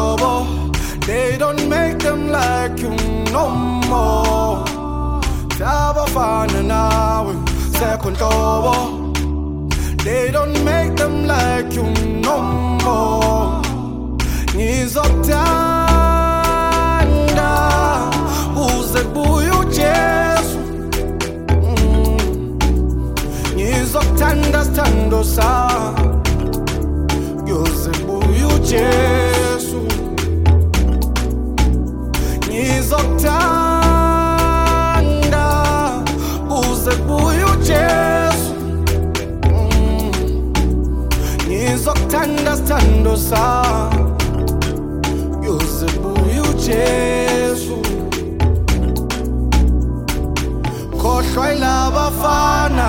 They don't make them like you no more. Tabafana nawe sekunhlobo. They don't make them like you no more. Ngizokuthanda uze kubuye uJesu. Ngizokuthanda sithando sakho uze kubuye uJesu. Ngizokuthanda uze kubuye uJesu. Ngizokuthanda sithando sakho uze kubuye uJesu. Khohlwa ilabafana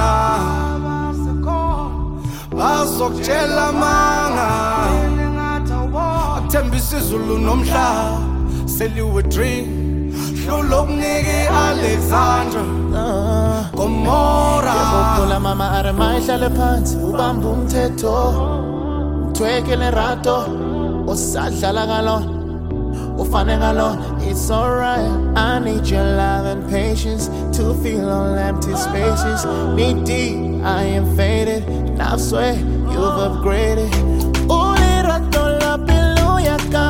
bazokutshela amanga, athembisa izulu nomhlaba seliwe dream. Hlula okunika Alexandra Gomora. Yekukula mama arema ihlale phansi ubamba umthetho uthwekele rato usadlala kalona ufane kalona. It's alright, I need your love and patience to fill all empty spaces. Me deep, I am faded, and I swear you've upgraded. Uli rato la piluya ka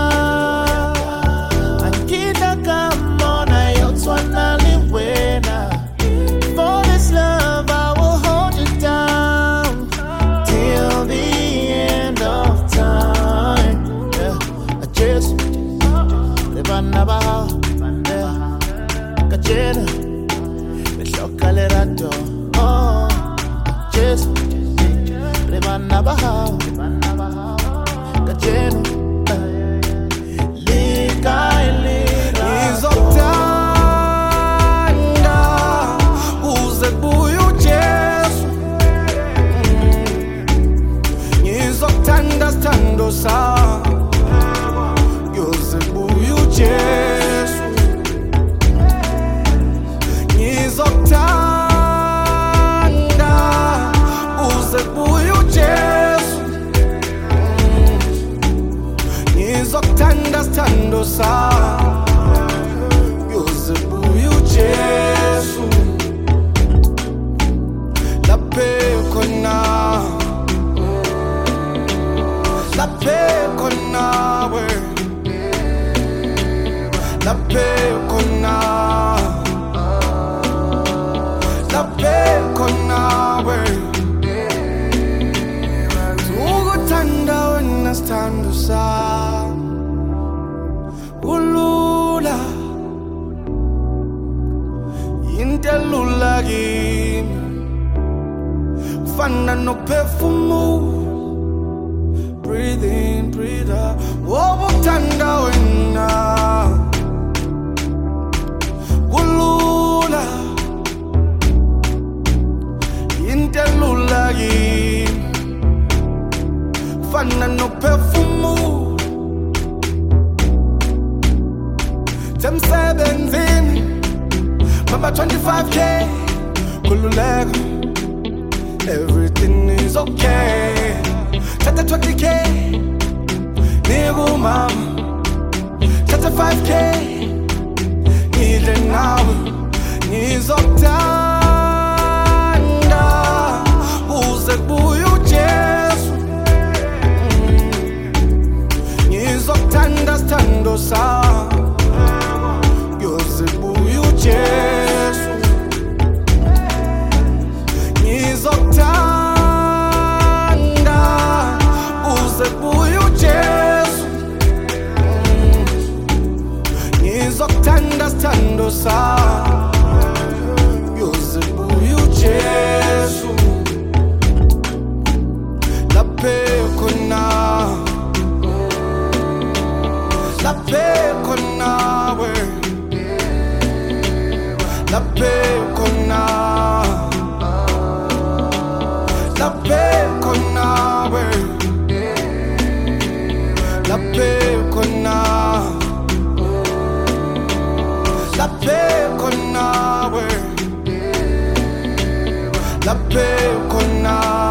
Ankita kamona yotswana liwena. For this love I will hold you down till the end of time. Yeah, I just Nabaha, Kachena, the Shokalerato. Oh, just Nabaha, Kachena, Lika, Ngizokuthanda uze kubuye uJesu. Ngizokuthanda sithando sakho uze kubuye uJesu. Ngizokuthanda uze kubuye uJesu. Ngizokuthanda sithando sakho uze kubuye uJesu. Laphe khona, laphe khona we. Laphe khona, laphe khona we. Ukuthanda wena sithando sakho kulula, into elula kimi. Kufana nokuphefumula. Breathe in, breathe out. Ukuthanda wena kulula, into elula kimi. Kufana nokuphefumula. Semsebenzini mama 25K kululeka, everything is okay. Thatha 20K niku mama, thatha 5K ngidle nawe. Ngizokuthanda uze kubuye uJesu. Ngizokuthanda sithando sakho uze kubuye uJesu. Ngizokuthanda uze kubuye uJesu. Ngizokuthanda sithando sakho uze kubuye uJesu. Laphe khona, laphe khona we. Laphe khona, laphe khona we. Laphe khona, laphe khona we. Laphe khona.